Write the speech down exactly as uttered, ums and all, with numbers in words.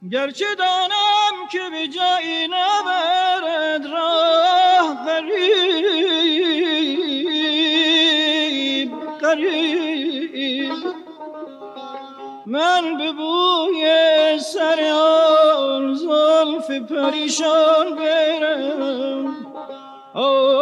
گرچه دانم که به جایی نبرد راه غریب غریب، من به بوی سر آن زلف پریشان برم.